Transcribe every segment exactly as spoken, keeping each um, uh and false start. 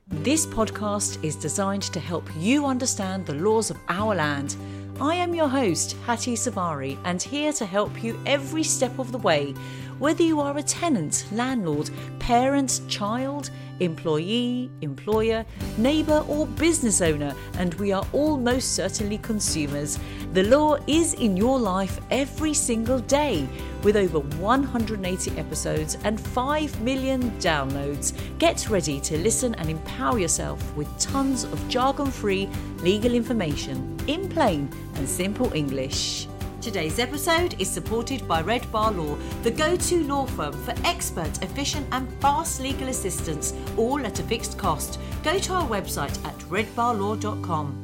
This podcast is designed to help you understand the laws of our land. I am your host, Hattie Savari, and here to help you every step of the way, whether you are a tenant, landlord, parent, child, employee, employer, neighbour or business owner, and we are all most certainly consumers. The law is in your life every single day. With over one hundred eighty episodes and five million downloads, get ready to listen and empower yourself with tons of jargon-free legal information in plain and simple English. Today's episode is supported by Red Bar Law, the go-to law firm for expert, efficient and fast legal assistance, all at a fixed cost. Go to our website at red bar law dot com.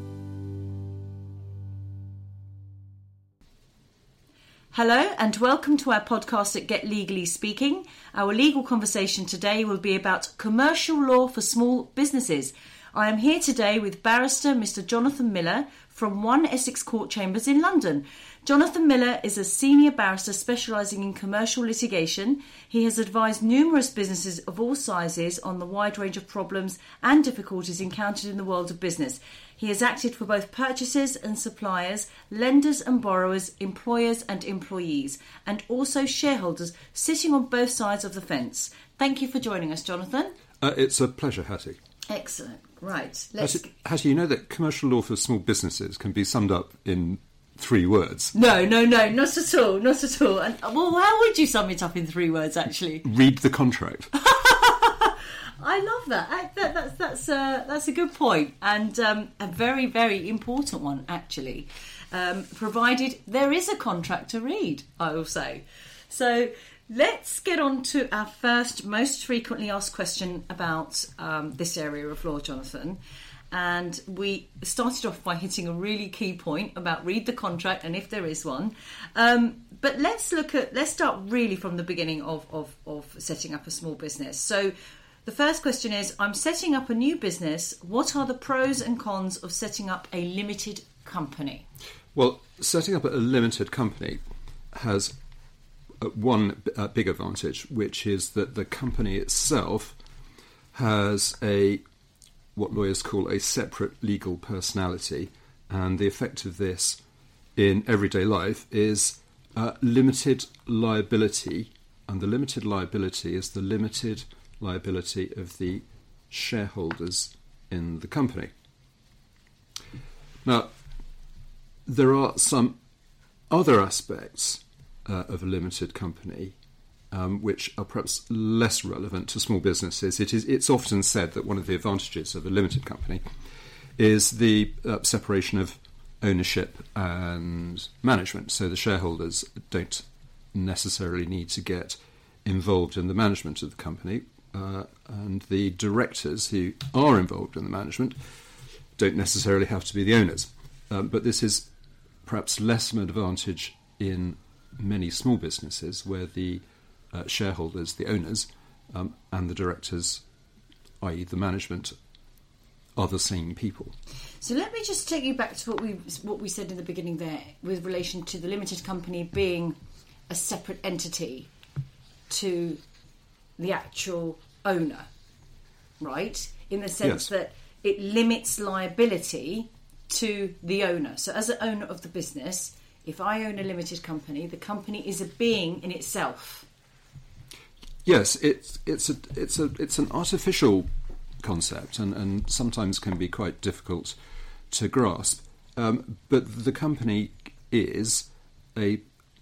Hello and welcome to our podcast at Get Legally Speaking. Our legal conversation today will be about commercial law for small businesses. I am here today with barrister Mister Jonathan Miller from One Essex Court Chambers in London. Jonathan Miller is a senior barrister specialising in commercial litigation. He has advised numerous businesses of all sizes on the wide range of problems and difficulties encountered in the world of business. He has acted for both purchasers and suppliers, lenders and borrowers, employers and employees, and also shareholders sitting on both sides of the fence. Thank you for joining us, Jonathan. Uh, it's a pleasure, Hattie. Excellent. Right. Let's... Hattie, Hattie, you know that commercial law for small businesses can be summed up in three words. No, no, no, not at all, not at all. And, well, how would you sum it up in three words, actually? Read the contract. I love that. I, that that's that's a, that's a good point, and um, a very, very important one, actually, um, provided there is a contract to read, I will say. So let's get on to our first most frequently asked question about um, this area of law, Jonathan. And we started off by hitting a really key point about read the contract and if there is one. Um, but let's look at, let's start really from the beginning of, of, of setting up a small business. So the first question is, I'm setting up a new business. What are the pros and cons of setting up a limited company? Well, setting up a limited company has one uh, big advantage, which is that the company itself has a what lawyers call a separate legal personality, and the effect of this in everyday life is uh, limited liability, and the limited liability is the limited liability of the shareholders in the company. Now, there are some other aspects uh, of a limited company Um, which are perhaps less relevant to small businesses. It is, it's often said that one of the advantages of a limited company is the uh, separation of ownership and management. So the shareholders don't necessarily need to get involved in the management of the company, uh, and the directors who are involved in the management don't necessarily have to be the owners. Um, but this is perhaps less of an advantage in many small businesses where the Uh, shareholders, the owners, um, and the directors, that is the management, are the same people. So let me just take you back to what we what we said in the beginning there with relation to the limited company being a separate entity to the actual owner, right? In the sense Yes. that it limits liability to the owner. So as an owner of the business, if I own a limited company, the company is a being in itself. Yes, it's it's a it's a it's an artificial concept, and, and sometimes can be quite difficult to grasp. Um, but the company is a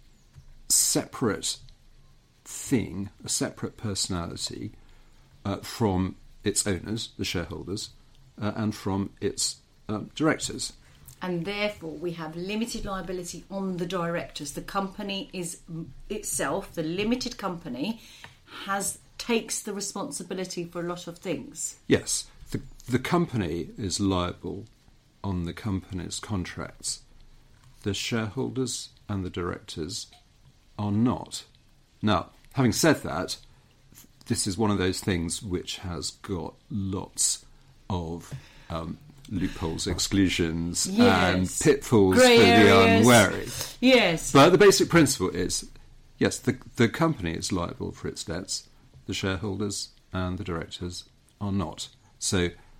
separate thing, a separate personality uh, from its owners, the shareholders, uh, and from its um, directors. And therefore we have limited liability on the directors. The company is itself, the limited company, has takes the responsibility for a lot of things. Yes, the the company is liable on the company's contracts. The shareholders and the directors are not. Now, having said that, this is one of those things which has got lots of um, loopholes, exclusions, yes. and pitfalls Grey for areas. the unwary. Yes. But the basic principle is, yes, the, the company is liable for its debts, the shareholders and the directors are not. So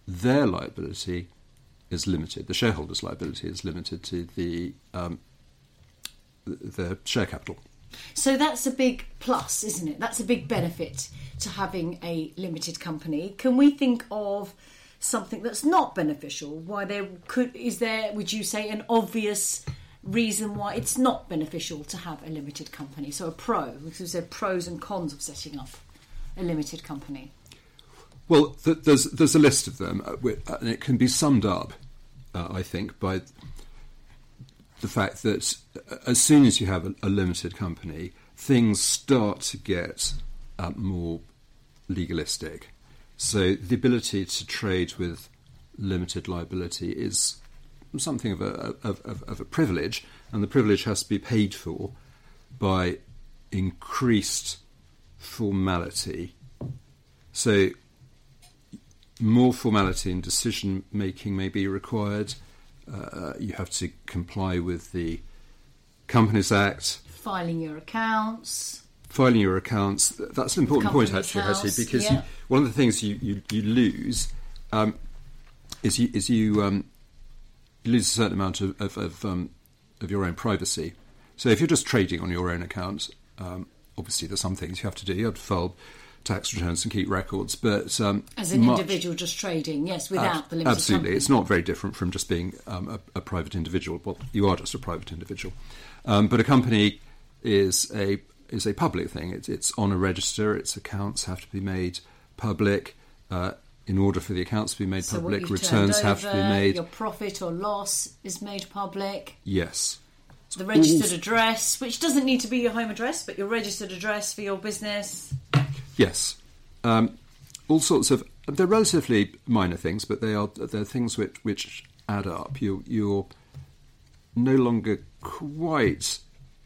their liability is limited. The shareholders' liability is limited to the um, their share capital. So that's a big plus, isn't it? That's a big benefit to having a limited company. Can we think of something that's not beneficial? Why there could is there? Would you say an obvious reason why it's not beneficial to have a limited company? So a pro, because we said pros and cons of setting up a limited company. Well, th- there's there's a list of them, uh, and it can be summed up, uh, I think, by the fact that as soon as you have a, a limited company, things start to get uh, more legalistic. So the ability to trade with limited liability is something of a of, of, of a privilege, and the privilege has to be paid for by increased formality. So more formality in decision making may be required. Uh, you have to comply with the Companies Act. Filing your accounts. Filing your accounts. That's an important point, actually, House, Hattie, because yeah. you, one of the things you, you, you lose um, is you, is you, um, you lose a certain amount of, of, of, um, of your own privacy. So if you're just trading on your own account, um, obviously there's some things you have to do. You have to file tax returns and keep records, but um, as an much, individual just trading, yes, without uh, the limited absolutely, company. It's not very different from just being um, a, a private individual. Well, you are just a private individual, um, but a company is a is a public thing. It's, it's on a register. Its accounts have to be made public. Uh, in order for the accounts to be made so public, what you've returns turned have to be over, made. Your profit or loss is made public. Yes. The registered address, which doesn't need to be your home address, but your registered address for your business. Yes. Um, all sorts of they're relatively minor things, but they are they're things which which add up. You you're no longer quite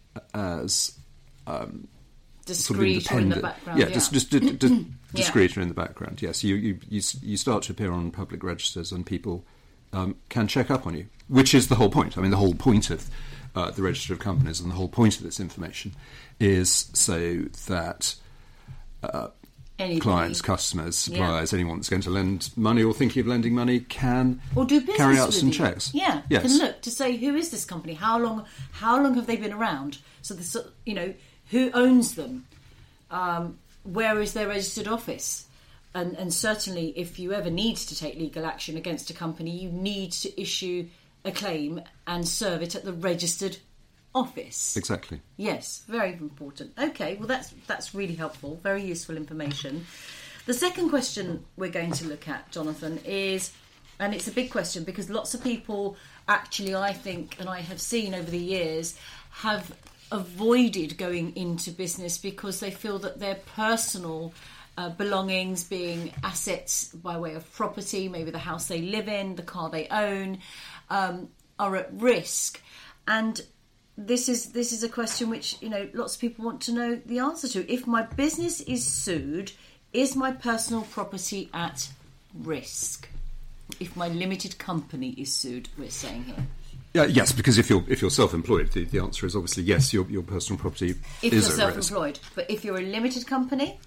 as um, discreet sort of or in the background. Yeah, Yeah, just just, just, just yeah. discreet or in the background. Yes, you, you you you start to appear on public registers, and people um, can check up on you, which is the whole point. I mean, the whole point of uh, the Register of Companies and the whole point of this information is so that. Uh, Anybody. Clients, customers, suppliers, yeah. anyone that's going to lend money or thinking of lending money can or do business carry out with some you. checks. Yeah, yes. can look to say who is this company, how long, how long have they been around? So the, you know, who owns them, um, where is their registered office, and and certainly if you ever need to take legal action against a company, you need to issue a claim and serve it at the registered office. Exactly. Yes, very important. Okay, well that's that's really helpful, very useful information. The second question we're going to look at, Jonathan, is, and it's a big question because lots of people actually, I think, and I have seen over the years, have avoided going into business because they feel that their personal uh, belongings, being assets by way of property, maybe the house they live in, the car they own, um, are at risk. And This is this is a question which, you know, lots of people want to know the answer to. If my business is sued, is my personal property at risk? If my limited company is sued, we're saying here. Yeah, yes, because if you're if you're self-employed, the, the answer is obviously yes. Your your personal property if is you're at risk. self-employed, but if you're a limited company,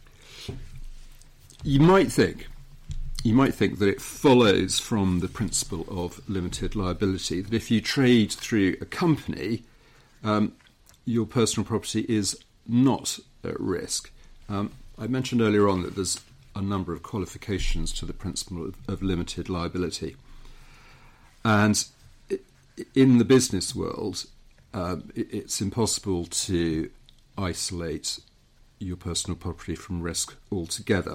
you might think you might think that it follows from the principle of limited liability that if you trade through a company, Um, your personal property is not at risk. Um, I mentioned earlier on that there's a number of qualifications to the principle of, of limited liability. And in the business world, um, it, it's impossible to isolate your personal property from risk altogether.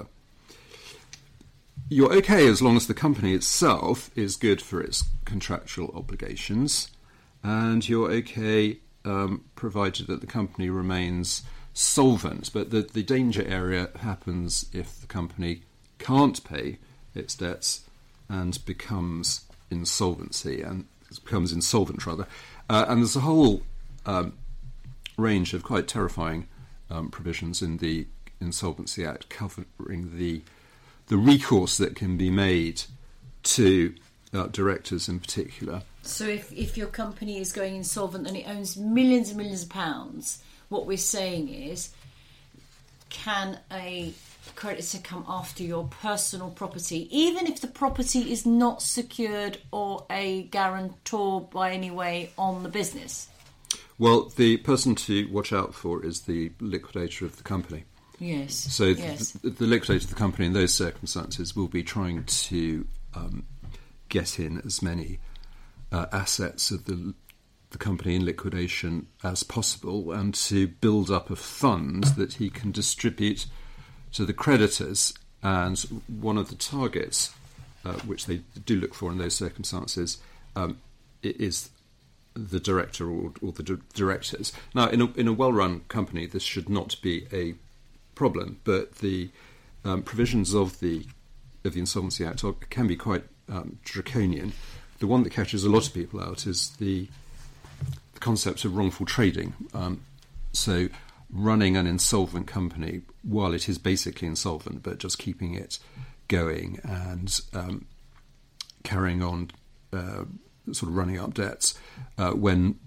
You're okay as long as the company itself is good for its contractual obligations, and you're okay Um, provided that the company remains solvent. But the, the danger area happens if the company can't pay its debts and becomes insolvency and becomes insolvent rather. Uh, and there's a whole um, range of quite terrifying um, provisions in the Insolvency Act covering the the recourse that can be made to uh, directors in particular. So if, if your company is going insolvent and it owns millions and millions of pounds, what we're saying is, can a creditors to come after your personal property, even if the property is not secured or a guarantor by any way on the business? Well, the person to watch out for is the liquidator of the company. Yes. So yes. The, the liquidator of the company in those circumstances will be trying to um, get in as many uh, assets of the the company in liquidation as possible, and to build up a fund that he can distribute to the creditors. And one of the targets, uh, which they do look for in those circumstances, um, is the director or, or the di- directors. Now, in a, in a well-run company, this should not be a problem, but the um, provisions of the of the Insolvency Act are, can be quite um, draconian. The one that catches a lot of people out is the, the concept of wrongful trading. Um, so running an insolvent company while it is basically insolvent, but just keeping it going and um, carrying on uh, sort of running up debts uh, when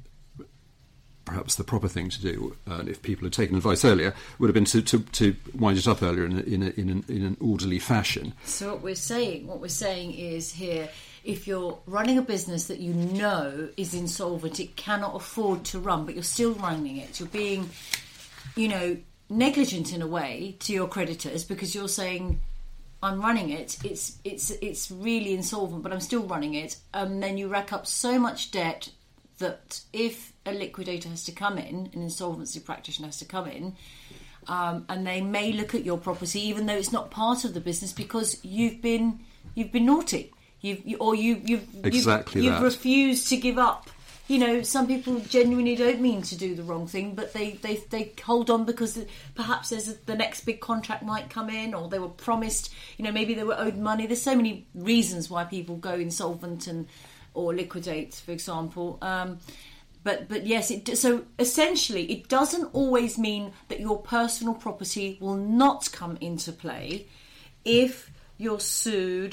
perhaps the proper thing to do, uh, if people had taken advice earlier, would have been to, to, to wind it up earlier in, a, in, a, in, an, in an orderly fashion. So what we're saying, what we're saying is here, if you're running a business that you know is insolvent, it cannot afford to run, but you're still running it, you're being, you know, negligent in a way to your creditors, because you're saying, I'm running it, it's it's it's really insolvent, but I'm still running it, and um, then you rack up so much debt that if a liquidator has to come in, an insolvency practitioner has to come in, um, and they may look at your property, even though it's not part of the business, because you've been you've been naughty, you've you, or you you've exactly you've, that. you've refused to give up. You know, some people genuinely don't mean to do the wrong thing, but they, they, they hold on because perhaps there's a, the next big contract might come in, or they were promised, you know, maybe they were owed money. There's so many reasons why people go insolvent and or liquidate, for example. Um, but but yes, it, so essentially it doesn't always mean that your personal property will not come into play if you're sued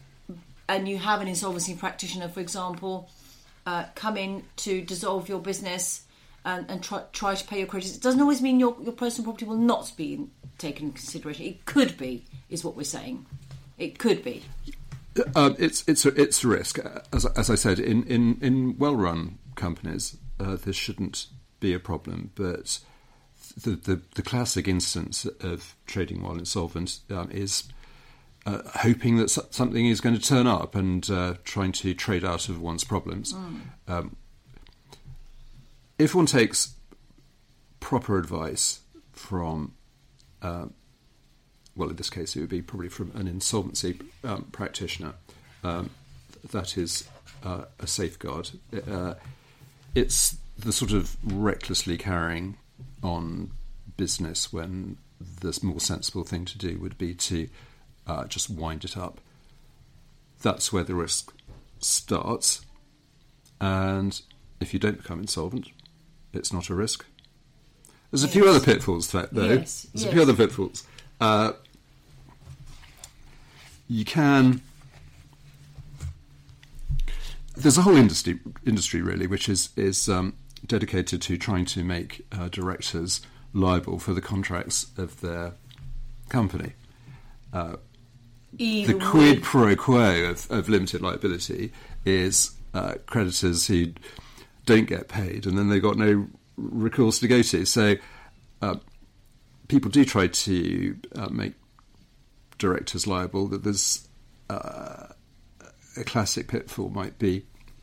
and you have an insolvency practitioner, for example, Uh, come in to dissolve your business and, and try, try to pay your creditors. It doesn't always mean your, your personal property will not be taken into consideration. It could be, is what we're saying. It could be. Uh, it's it's a, it's a risk. As, as I said, in, in, in well-run companies, uh, this shouldn't be a problem. But the, the, the classic instance of trading while insolvent um, is Uh, hoping that something is going to turn up and uh, trying to trade out of one's problems. Mm. Um, if one takes proper advice from, uh, well, in this case, it would be probably from an insolvency um, practitioner, um, that is uh, a safeguard. Uh, it's the sort of recklessly carrying on business when the more sensible thing to do would be to Uh, just wind it up. That's where the risk starts. And if you don't become insolvent, it's not a risk. There's a yes. few other pitfalls to that, though. Yes. There's yes. a few other pitfalls. Uh, you can... There's a whole industry, industry really, which is, is um, dedicated to trying to make uh, directors liable for the contracts of their company. Uh, Even the quid pro quo of, of limited liability is uh, creditors who don't get paid, and then they've got no recourse to go to. So uh, people do try to uh, make directors liable. That there's uh, a classic pitfall might be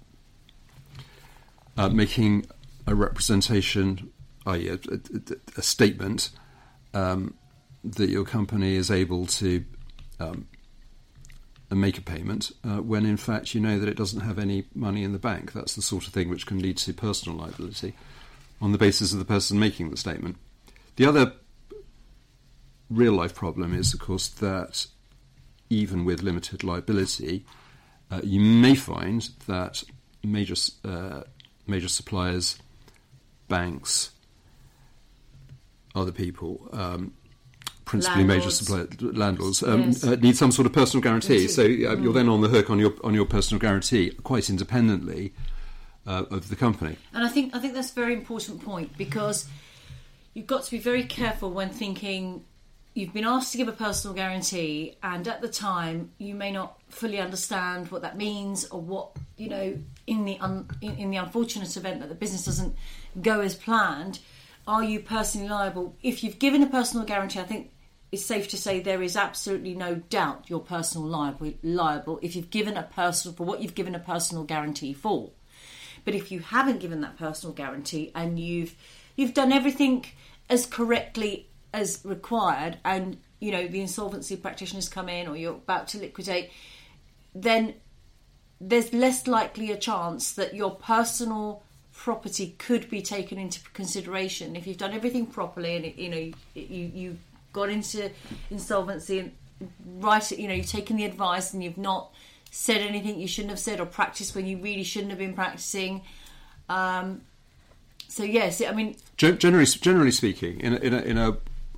uh, making a representation, that is, a, a, a statement um, that your company is able to um, make a payment uh, when in fact you know that it doesn't have any money in the bank. That's the sort of thing which can lead to personal liability on the basis of the person making the statement. The other real life problem is, of course, that even with limited liability, uh, you may find that major uh, major suppliers, banks, other people, um, principally landlords. major supply landlords um, Yes. uh, need some sort of personal guarantee. So uh, mm. you're then on the hook on your on your personal guarantee, quite independently uh, of the company. And I think I think that's a very important point, because you've got to be very careful when thinking you've been asked to give a personal guarantee, and at the time you may not fully understand what that means, or what, you know, in the un, in, in the unfortunate event that the business doesn't go as planned, are you personally liable? If you've given a personal guarantee, I think it's safe to say there is absolutely no doubt you're personal liable, liable if you've given a personal, for what you've given a personal guarantee for. But if you haven't given that personal guarantee and you've you've done everything as correctly as required, and, you know, the insolvency practitioners come in, or you're about to liquidate, then there's less likely a chance that your personal property could be taken into consideration if you've done everything properly, and, you know, you you got into insolvency and right, you know, you've taken the advice and you've not said anything you shouldn't have said, or practiced when you really shouldn't have been practicing. Um, so yes, I mean, generally generally speaking, in a, in a, in a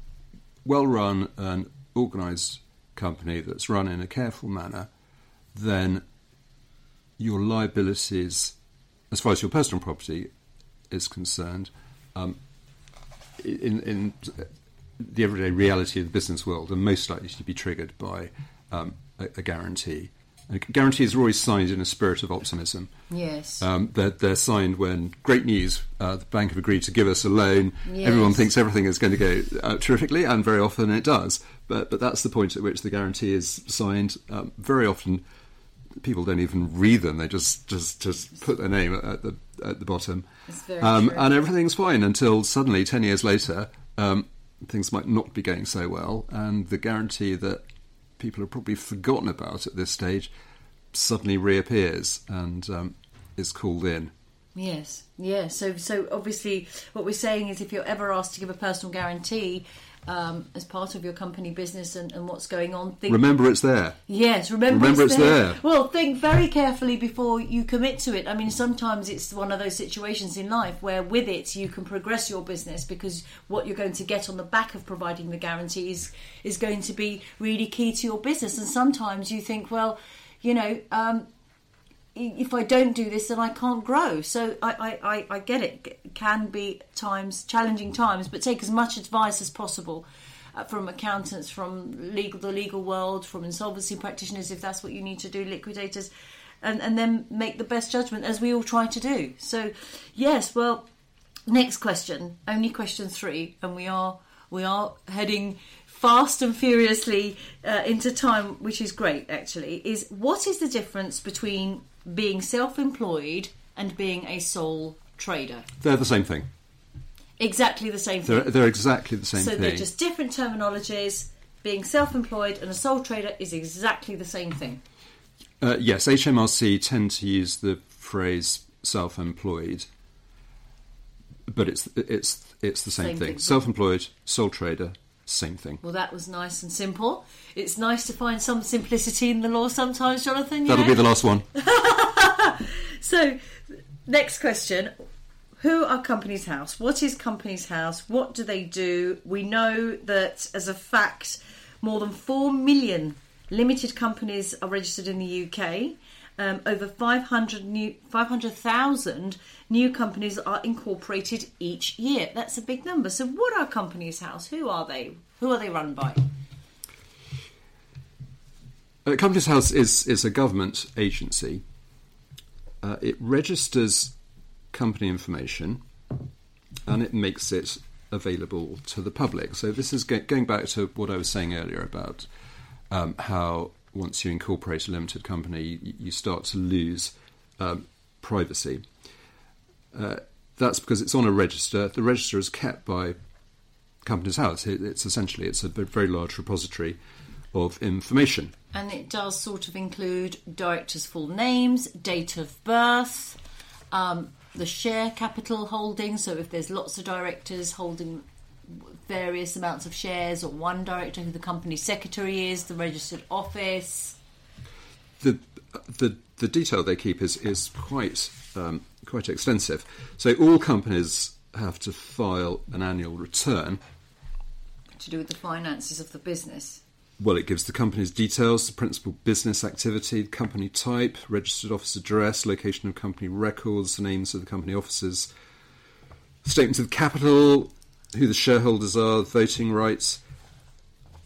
well-run and organised company that's run in a careful manner, then your liabilities, as far as your personal property is concerned, um, in, in the everyday reality of the business world, are most likely to be triggered by um, a, a guarantee. And guarantees are always signed in a spirit of optimism. Yes. Um, they're, they're signed when, great news, uh, the bank have agreed to give us a loan. Yes. Everyone thinks everything is going to go uh, terrifically, and very often it does. But but that's the point at which the guarantee is signed. Um, very often people don't even read them. They just, just, just put their name at the at the bottom. It's very um, true. And everything's fine until suddenly, ten years later, um, things might not be going so well, and the guarantee that people have probably forgotten about at this stage suddenly reappears and um, is called in. Yes, yeah. So, so obviously, what we're saying is, if you're ever asked to give a personal guarantee um, as part of your company business and, and what's going on, think, remember it's there. Yes, remember, remember it's, it's there. there. Well, think very carefully before you commit to it. I mean, sometimes it's one of those situations in life where, with it, you can progress your business, because what you're going to get on the back of providing the guarantee is, is going to be really key to your business. And sometimes you think, well, you know, um, if I don't do this, then I can't grow. So I, I, I get it. It can be times, challenging times, but take as much advice as possible uh, from accountants, from legal, the legal world, from insolvency practitioners, if that's what you need to do, liquidators, and, and then make the best judgment, as we all try to do. So, yes, well, next question, only question three, and we are we are heading fast and furiously uh, into time, which is great, actually, is what is the difference between being self-employed and being a sole trader? They're the same thing. Exactly the same thing. They're, they're exactly the same so thing. So they're just different terminologies. Being self-employed and a sole trader is exactly the same thing. Uh, yes, H M R C tend to use the phrase self-employed, but it's it's it's the same, same thing. thing. Self-employed, sole trader, same thing. Well, that was nice and simple. It's nice to find some simplicity in the law sometimes, Jonathan. That'll yeah? be the last one. So, next question. Who are Companies House? What is Companies House? What do they do? We know that, as a fact, more than four million limited companies are registered in the U K. Um, over five hundred new, five hundred thousand new companies are incorporated each year. That's a big number. So what are Companies House? Who are they? Who are they run by? Uh, Companies House is, is a government agency. Uh, it registers company information and it makes it available to the public. So this is go- going back to what I was saying earlier about um, how once you incorporate a limited company, you, you start to lose um, privacy. Uh, that's because it's on a register. The register is kept by Companies House. It, it's essentially it's a very large repository of information. And it does sort of include directors' full names, date of birth, um, the share capital holding. So if there's lots of directors holding various amounts of shares, or one director who the company secretary is, the registered office. The the the detail they keep is is quite um, quite extensive. So all companies have to file an annual return to do with the finances of the business. Well, it gives the company's details, the principal business activity, company type, registered office address, location of company records, the names of the company officers, statements of capital, who the shareholders are, voting rights.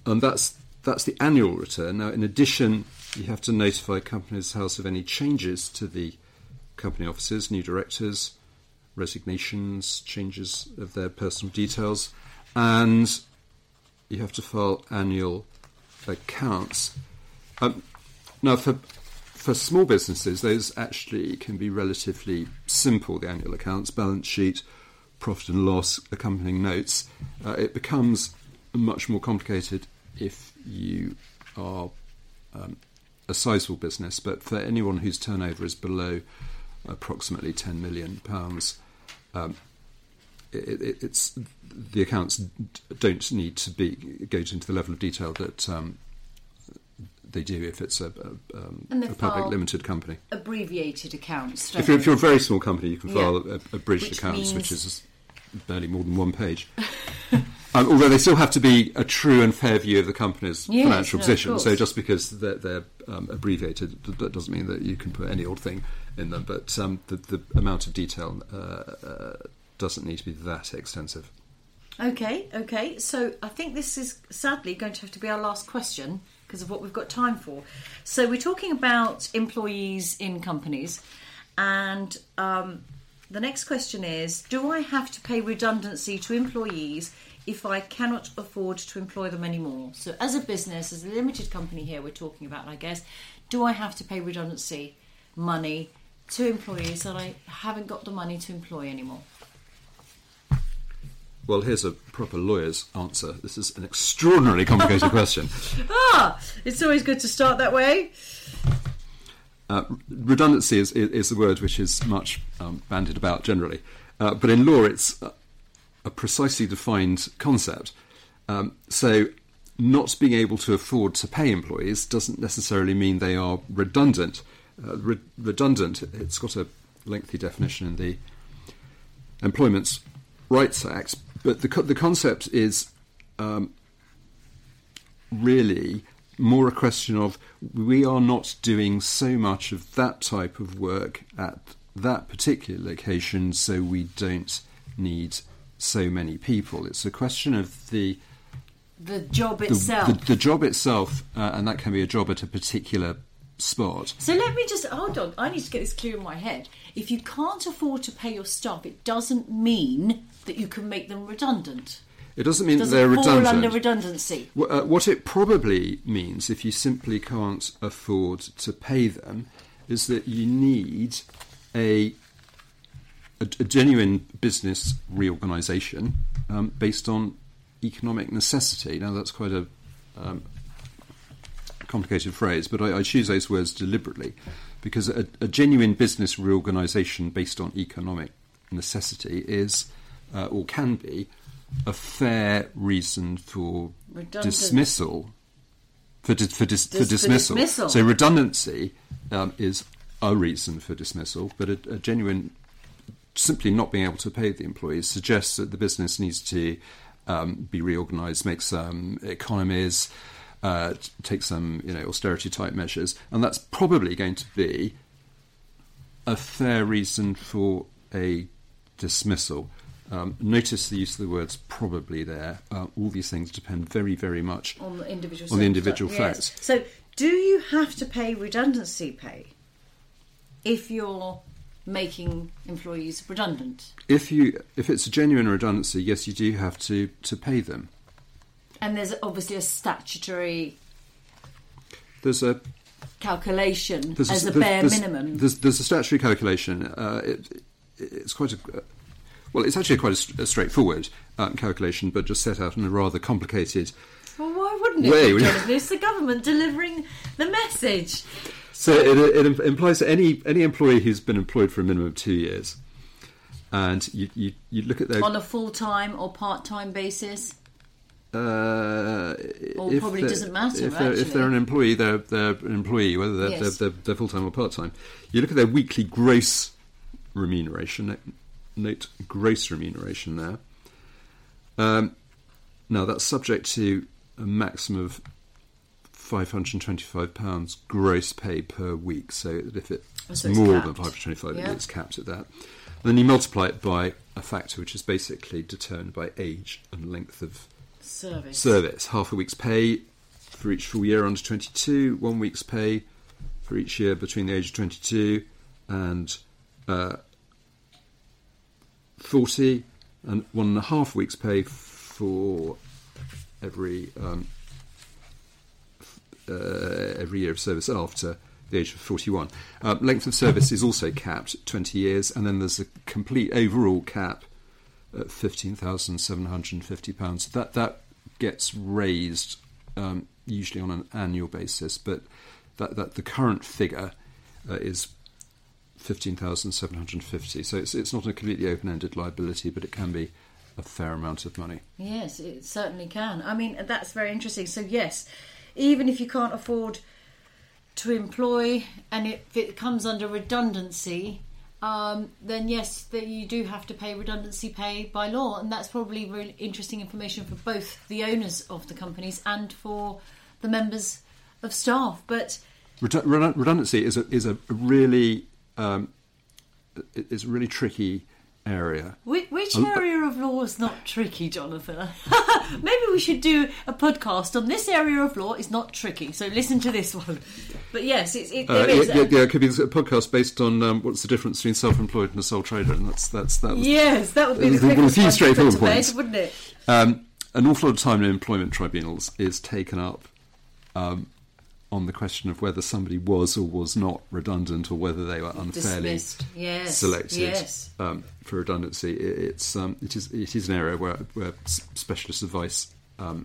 and that's that's the annual return. Now, in addition, you have to notify Companies House of any changes to the company offices, new directors, resignations, changes of their personal details, and you have to file annual accounts. Um, now, for for small businesses, those actually can be relatively simple, the annual accounts, balance sheet, profit and loss, accompanying notes. Uh, it becomes much more complicated if you are um, a sizable business, but for anyone whose turnover is below approximately ten million pounds, um, it, it, it's the accounts don't need to be go into the level of detail that um, they do if it's a, a, um, a public limited company. Abbreviated accounts. If you're, if you're a very small company, you can file yeah. a, a bridged Which accounts, means... which is barely more than one page. Um, although they still have to be a true and fair view of the company's yes, financial no, position. So just because they're, they're um, abbreviated, that doesn't mean that you can put any old thing in them. But um, the, the amount of detail uh, uh, doesn't need to be that extensive. Okay, okay. So I think this is sadly going to have to be our last question because of what we've got time for. So we're talking about employees in companies, and um, the next question is, do I have to pay redundancy to employees if I cannot afford to employ them anymore? So as a business, as a limited company here we're talking about, I guess, do I have to pay redundancy money to employees that I haven't got the money to employ anymore? Well, here's a proper lawyer's answer. This is an extraordinarily complicated question. Ah, it's always good to start that way. Uh, redundancy is, is, is a word which is much um, bandied about generally. Uh, but in law, it's a, a precisely defined concept. Um, so not being able to afford to pay employees doesn't necessarily mean they are redundant. Uh, re- redundant, it's got a lengthy definition in the Employment Rights Act, but the, co- the concept is um, really more a question of we are not doing so much of that type of work at that particular location, so we don't need so many people. It's a question of the the job the, itself. The, the job itself, uh, and that can be a job at a particular spot. So let me just hold on. I need to get this clear in my head. If you can't afford to pay your staff, it doesn't mean that you can make them redundant. It doesn't mean Does that they're it fall redundant. under redundancy? Uh, what it probably means, if you simply can't afford to pay them, is that you need a a, a genuine business reorganisation um, based on economic necessity. Now, that's quite a um, complicated phrase, but I, I choose those words deliberately because a, a genuine business reorganisation based on economic necessity is, uh, or can be, a fair reason for Redundant. dismissal. For, di- for, dis- Dis- for dismissal. for dismissal. So redundancy um, is a reason for dismissal, but a, a genuine, simply not being able to pay the employees suggests that the business needs to um, be reorganised, make some economies, uh, t- take some you know austerity type measures, and that's probably going to be a fair reason for a dismissal. Um, notice the use of the words probably there. Uh, all these things depend very, very much on the individual, on the individual yes. facts. So, do you have to pay redundancy pay if you're making employees redundant? If you, if it's a genuine redundancy, yes, you do have to, to pay them. And there's obviously a statutory There's a calculation there's as a, a bare there's, minimum. There's, there's a statutory calculation. Uh, it, it's quite a well, it's actually quite a, a straightforward um, calculation, but just set out in a rather complicated. Well, why wouldn't it way. be, Jonathan? It's the government delivering the message. So it, it implies that any any employee who's been employed for a minimum of two years, and you you, you look at their on a full time or part time basis. Uh, Or if probably doesn't matter, if they're, if they're an employee, they're, they're an employee, whether they're, Yes. they're, they're, they're full-time or part-time. You look at their weekly gross remuneration, note, note gross remuneration there. Um, now, that's subject to a maximum of five hundred twenty-five pounds gross pay per week. So that if it's So it's more capped. than five hundred twenty-five, Yeah. it's capped at that. And then you multiply it by a factor which is basically determined by age and length of Service. Service. Half a week's pay for each full year under twenty-two, one week's pay for each year between the age of twenty-two and uh, forty, and one and a half weeks' pay for every um, uh, every year of service after the age of forty-one. Uh, length of service is also capped at twenty years, and then there's a complete overall cap at fifteen thousand seven hundred fifty pounds. That that gets raised um, usually on an annual basis, but that, that the current figure uh, is fifteen thousand seven hundred fifty. So it's it's not a completely open-ended liability, but it can be a fair amount of money. Yes, it certainly can. I mean, that's very interesting. So yes, even if you can't afford to employ, and if it comes under redundancy, um, then yes, that you do have to pay redundancy pay by law, and that's probably really interesting information for both the owners of the companies and for the members of staff. But Redu- redundancy is a is a really um, is a really tricky area. Which, which area of law is not tricky, Jonathan? Maybe we should do a podcast on this area of law is not tricky. So listen to this one. But yes, it's, it, uh, there is. Yeah, yeah, yeah, it could be a podcast based on um, what's the difference between self-employed and a sole trader, and that's that's that. Was, yes, that would be the quickest a few straightforward points, bed, wouldn't it? Um, an awful lot of time in employment tribunals is taken up um, on the question of whether somebody was or was not redundant, or whether they were unfairly yes, selected yes. um, for redundancy. It, it's um, it is it is an area where where specialist advice um,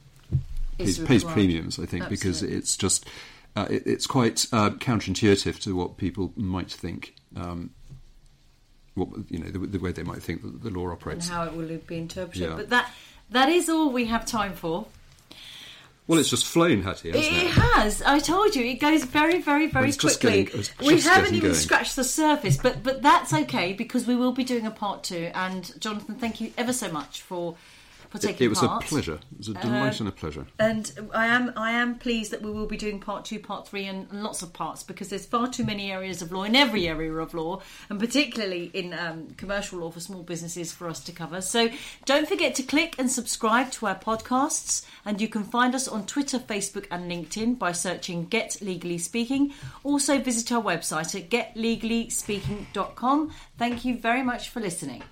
pays, pays premiums, I think, Absolutely. because it's just uh, it, it's quite uh, counterintuitive to what people might think. Um, what you know, the, the way they might think that the law operates, and how it will be interpreted. Yeah. But that that is all we have time for. Well, it's just flown, Hattie, hasn't it? It has. I told you, it goes very, very, very well, quickly. Getting, we haven't even going. scratched the surface, but but that's okay, because we will be doing a part two. And Jonathan, thank you ever so much for for taking it, it was part. a pleasure. It was a delight uh, and a pleasure. And I am I am pleased that we will be doing part two, part three, and, and lots of parts, because there's far too many areas of law in every area of law, and particularly in um, commercial law for small businesses for us to cover. So don't forget to click and subscribe to our podcasts, and you can find us on Twitter, Facebook, and LinkedIn by searching Get Legally Speaking. Also visit our website at get legally speaking dot com. Thank you very much for listening.